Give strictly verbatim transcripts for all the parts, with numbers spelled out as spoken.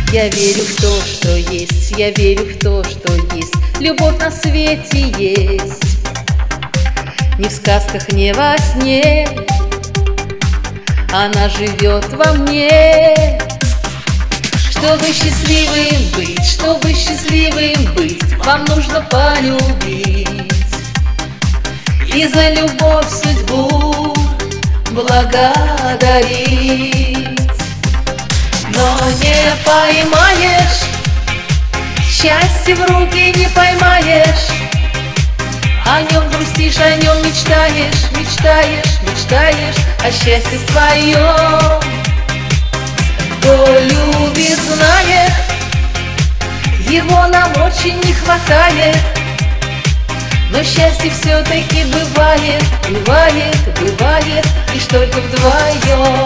Я верю в то, что есть, я верю в то, что есть. Любовь на свете есть. Ни в сказках, ни во сне. Она живет во мне. Чтобы счастливым быть, чтобы счастливым быть, вам нужно полюбить и за любовь судьбу благодарить. Но не поймаешь, счастье в руки не поймаешь, о нем грустишь, о нем мечтаешь, мечтаешь, мечтаешь о счастье своем. Кто любит, знает, его нам очень не хватает, но счастье все-таки бывает, бывает, бывает, лишь только вдвоем.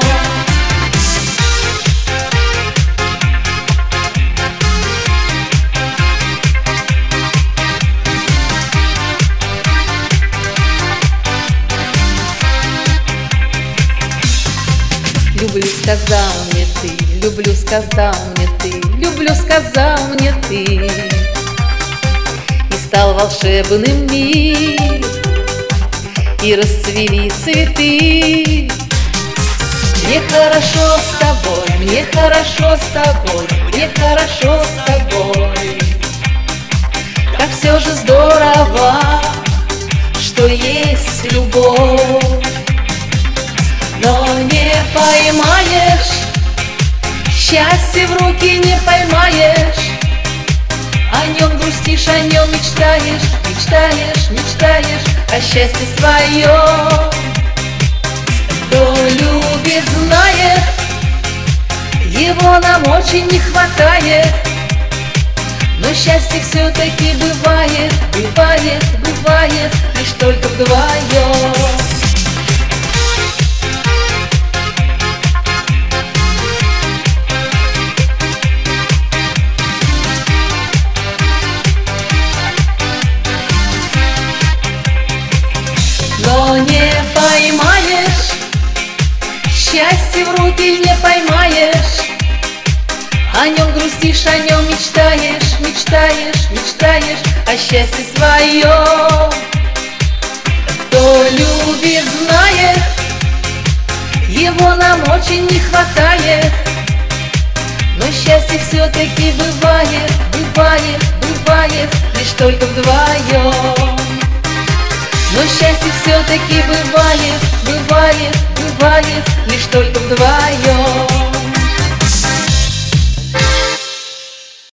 Люблю, сказал мне ты, люблю, сказал мне ты, люблю, сказал мне ты. И стал волшебным мир, и расцвели цветы. Мне хорошо с тобой, мне хорошо с тобой, мне хорошо с тобой. Как все же здорово, что есть любовь. Но не поймаешь, счастье в руки не поймаешь, о нем грустишь, о нем мечтаешь, мечтаешь, мечтаешь о счастье своем. Кто любит, знает, его нам очень не хватает, но счастье все-таки бывает, бывает, бывает, лишь только вдвоем. Но не поймаешь, счастье в руки не поймаешь, о нем грустишь, о нем мечтаешь, мечтаешь, мечтаешь о счастье своем. Кто любит, знает, его нам очень не хватает, но счастье все-таки бывает, бывает, бывает, лишь только вдвоем. Но счастье все-таки бывает, бывает, бывает, лишь только вдвоем.